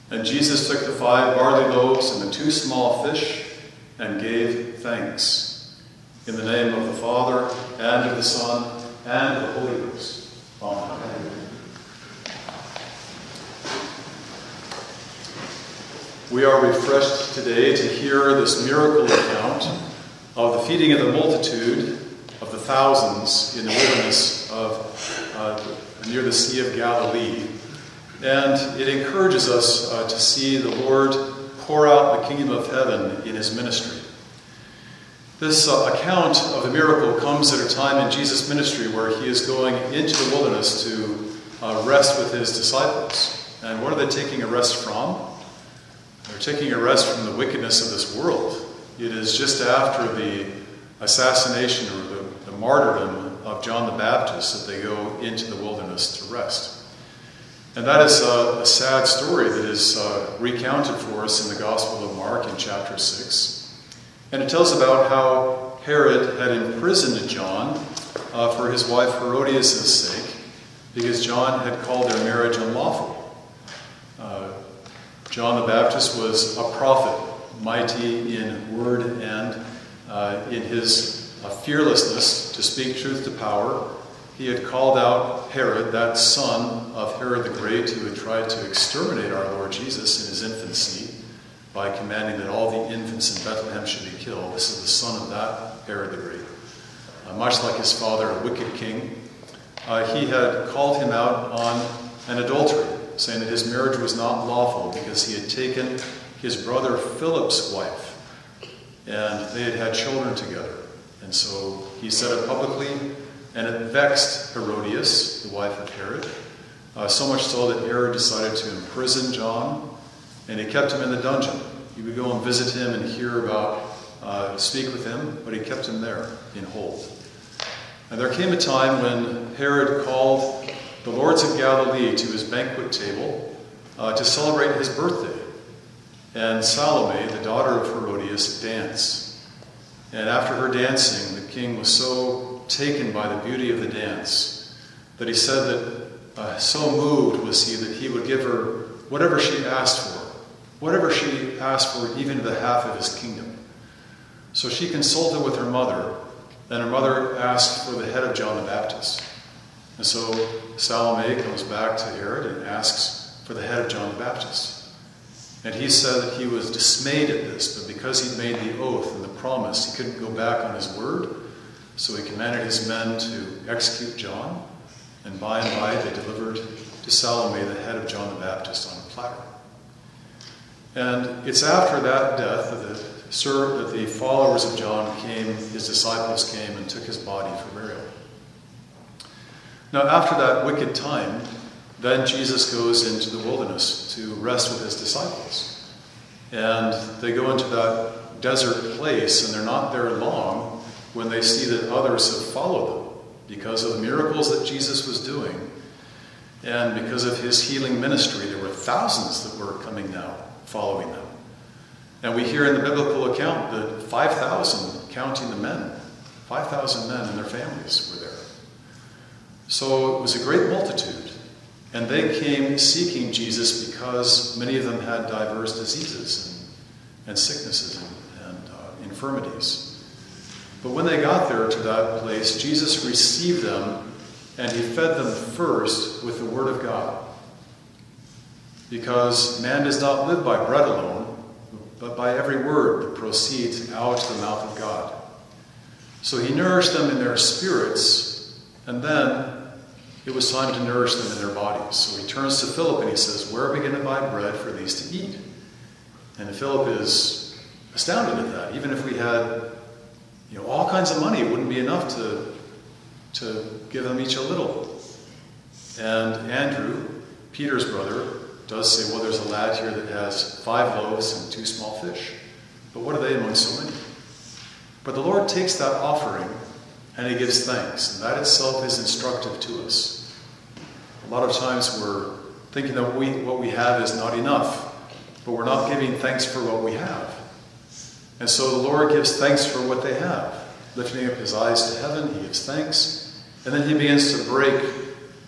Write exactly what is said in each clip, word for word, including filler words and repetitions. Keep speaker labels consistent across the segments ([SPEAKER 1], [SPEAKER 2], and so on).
[SPEAKER 1] And Jesus took the five barley loaves and the two small fish and gave thanks. In the name of the Father, and of the Son, and of the Holy Ghost. Amen. We are refreshed today to hear this miracle account of the feeding of the multitude of the thousands in the wilderness of uh, near the Sea of Galilee. And it encourages us uh, to see the Lord pour out the kingdom of heaven in his ministry. This uh, account of the miracle comes at a time in Jesus' ministry where he is going into the wilderness to uh, rest with his disciples. And what are they taking a rest from? They're taking a rest from the wickedness of this world. It is just after the assassination or the, the martyrdom of John the Baptist that they go into the wilderness to rest. And that is a, a sad story that is uh, recounted for us in the Gospel of Mark in chapter six. And it tells about how Herod had imprisoned John uh, for his wife Herodias' sake, because John had called their marriage unlawful. Uh, John the Baptist was a prophet, mighty in word and uh, in his uh, fearlessness to speak truth to power. He had called out Herod, that son of Herod the Great, who had tried to exterminate our Lord Jesus in his infancy by commanding that all the infants in Bethlehem should be killed. This is the son of that Herod the Great. Uh, much like his father, a wicked king, uh, he had called him out on an adultery, saying that his marriage was not lawful because he had taken his brother Philip's wife, and they had had children together. And so he said it publicly, and it vexed Herodias, the wife of Herod, uh, so much so that Herod decided to imprison John, and he kept him in the dungeon. He would go and visit him and hear about, uh, speak with him, but he kept him there in hold. And there came a time when Herod called the lords of Galilee to his banquet table uh, to celebrate his birthday. And Salome, the daughter of Herodias, danced. And after her dancing, the king was so taken by the beauty of the dance that he said that uh, so moved was he that he would give her whatever she asked for, whatever she asked for, even the half of his kingdom. So she consulted with her mother, and her mother asked for the head of John the Baptist. And so Salome comes back to Herod and asks for the head of John the Baptist. And he said that he was dismayed at this, but because he'd made the oath and the promise, he couldn't go back on his word. So he commanded his men to execute John, and by and by they delivered to Salome the head of John the Baptist on a platter. And it's after that death that the, sir, that the followers of John came, his disciples came and took his body for burial. Now after that wicked time, then Jesus goes into the wilderness to rest with his disciples. And they go into that desert place, and they're not there long when they see that others have followed them because of the miracles that Jesus was doing. And because of his healing ministry, there were thousands that were coming now, following them. And we hear in the biblical account that five thousand, counting the men, five thousand men and their families were there. So it was a great multitude. And they came seeking Jesus because many of them had diverse diseases and, and sicknesses and, and uh, infirmities. But when they got there to that place, Jesus received them, and he fed them first with the word of God. Because man does not live by bread alone, but by every word that proceeds out of the mouth of God. So he nourished them in their spirits, and then it was time to nourish them in their bodies. So he turns to Philip and he says, "Where are we going to buy bread for these to eat?" And Philip is astounded at that. Even if we had You know, all kinds of money, it wouldn't be enough to, to give them each a little. And Andrew, Peter's brother, does say, well, there's a lad here that has five loaves and two small fish. But what are they among so many? But the Lord takes that offering and he gives thanks. And that itself is instructive to us. A lot of times we're thinking that we, what we have is not enough, but we're not giving thanks for what we have. And so the Lord gives thanks for what they have. Lifting up his eyes to heaven, he gives thanks. And then he begins to break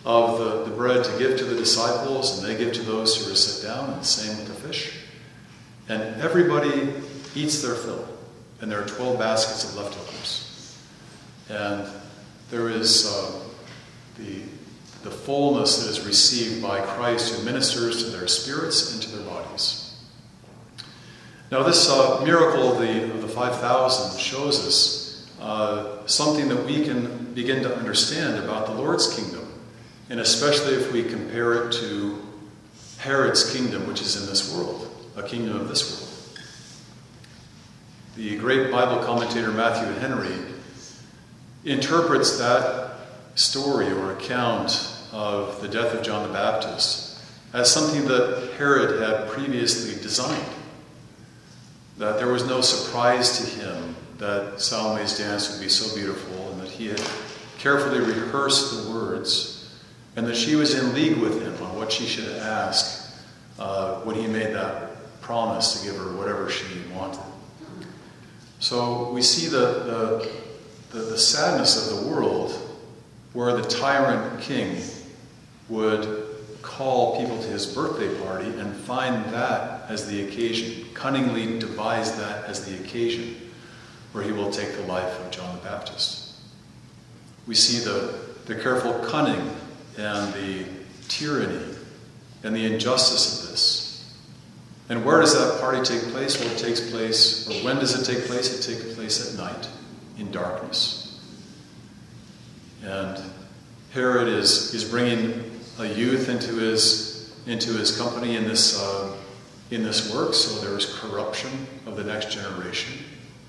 [SPEAKER 1] of the, the bread to give to the disciples, and they give to those who are sit down, and the same with the fish. And everybody eats their fill, and there are twelve baskets of leftovers. And there is uh, the, the fullness that is received by Christ, who ministers to their spirits and to their bodies. Now this uh, miracle of the, of the five thousand shows us uh, something that we can begin to understand about the Lord's kingdom. And especially if we compare it to Herod's kingdom, which is in this world, a kingdom of this world. The great Bible commentator Matthew Henry interprets that story or account of the death of John the Baptist as something that Herod had previously designed. That there was no surprise to him that Salome's dance would be so beautiful, and that he had carefully rehearsed the words, and that she was in league with him on what she should ask uh, when he made that promise to give her whatever she wanted. So we see the, the, the, the sadness of the world, where the tyrant king would call people to his birthday party and find that as the occasion, cunningly devise that as the occasion where he will take the life of John the Baptist. We see the, the careful cunning and the tyranny and the injustice of this. And where does that party take place? Well, it takes place, or when does it take place? It takes place at night, in darkness. And Herod is, is bringing a youth into his, into his company in this, uh, in this work, so there is corruption of the next generation.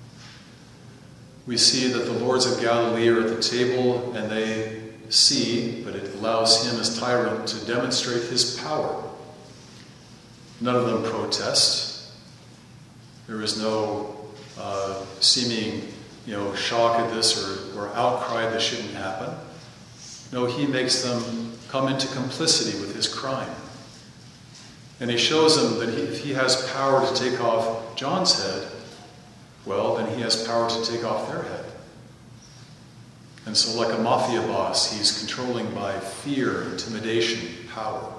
[SPEAKER 1] We see that the lords of Galilee are at the table, and they see, but it allows him as tyrant to demonstrate his power. None of them protest. There is no uh, seeming, you know, shock at this or, or outcry that shouldn't happen. No, he makes them come into complicity with his crime. And he shows them that he, if he has power to take off John's head, well, then he has power to take off their head. And so like a mafia boss, he's controlling by fear, intimidation, power.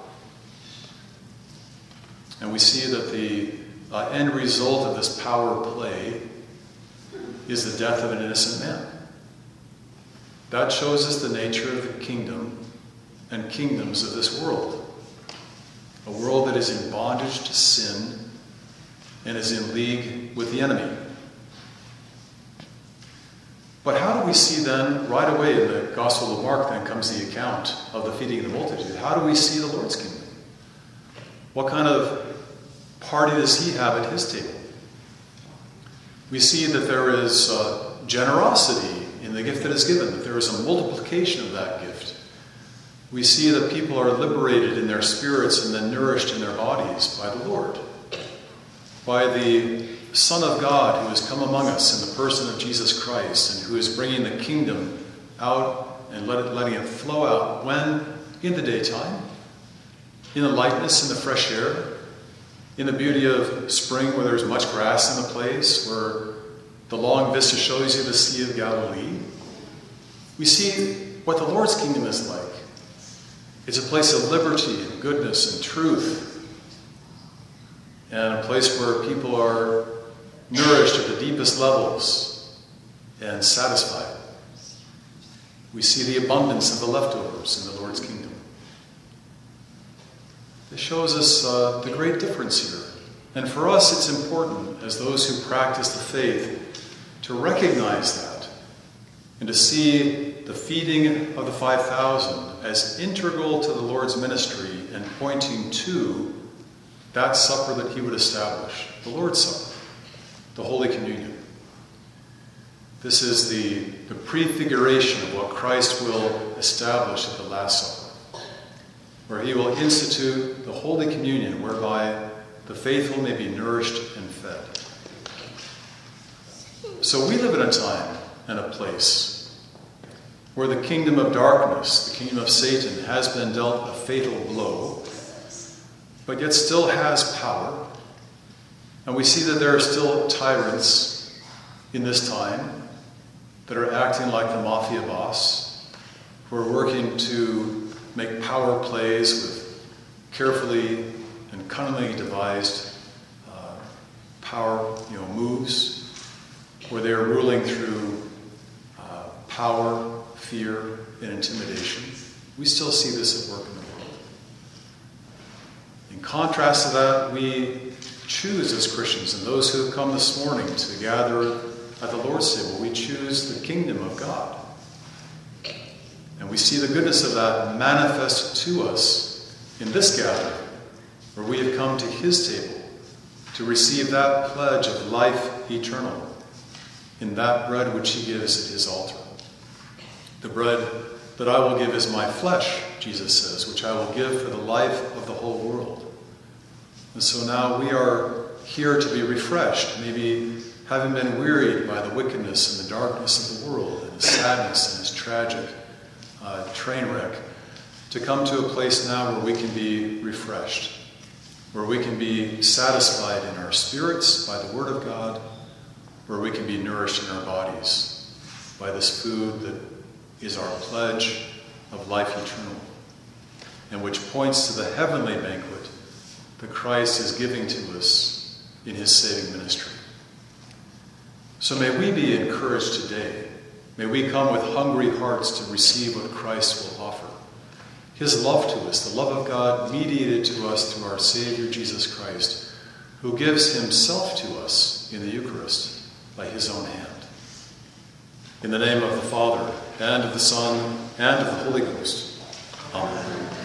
[SPEAKER 1] And we see that the uh, end result of this power play is the death of an innocent man. That shows us the nature of the kingdom and kingdoms of this world. A world that is in bondage to sin and is in league with the enemy. But how do we see then, right away in the Gospel of Mark, then comes the account of the feeding of the multitude. How do we see the Lord's kingdom? What kind of party does he have at his table? We see that there is uh, generosity in the gift that is given, that there is a multiplication of that gift. We see that people are liberated in their spirits and then nourished in their bodies by the Lord, by the Son of God who has come among us in the person of Jesus Christ, and who is bringing the kingdom out and let it, letting it flow out when? In the daytime, in the lightness and the fresh air, in the beauty of spring where there's much grass in the place, where the long vista shows you the Sea of Galilee. We see what the Lord's kingdom is like. It's a place of liberty and goodness and truth, and a place where people are nourished at the deepest levels and satisfied. We see the abundance of the leftovers in the Lord's kingdom. This shows us uh, the great difference here. And for us, it's important, as those who practice the faith, to recognize that and to see the feeding of the five thousand as integral to the Lord's ministry and pointing to that supper that he would establish, the Lord's Supper, the Holy Communion. This is the, the prefiguration of what Christ will establish at the Last Supper, where he will institute the Holy Communion, whereby the faithful may be nourished and fed. So we live in a time and a place where the kingdom of darkness, the kingdom of Satan, has been dealt a fatal blow, but yet still has power. And we see that there are still tyrants in this time that are acting like the mafia boss, who are working to make power plays with carefully and cunningly devised uh, power, you know, moves, where they are ruling through uh, power, fear, and intimidation. We still see this at work in the world. In contrast to that, we choose as Christians, and those who have come this morning to gather at the Lord's table, we choose the kingdom of God. And we see the goodness of that manifest to us in this gathering, where we have come to his table to receive that pledge of life eternal in that bread which he gives at his altar. The bread that I will give is my flesh, Jesus says, which I will give for the life of the whole world. And so now we are here to be refreshed, maybe having been wearied by the wickedness and the darkness of the world and the sadness and its tragic uh, train wreck, to come to a place now where we can be refreshed, where we can be satisfied in our spirits by the Word of God, where we can be nourished in our bodies by this food that is our pledge of life eternal, and which points to the heavenly banquet that Christ is giving to us in his saving ministry. So may we be encouraged today. May we come with hungry hearts to receive what Christ will offer. His love to us, the love of God mediated to us through our Savior Jesus Christ, who gives himself to us in the Eucharist by his own hand. In the name of the Father, and of the Son, and of the Holy Ghost. Amen.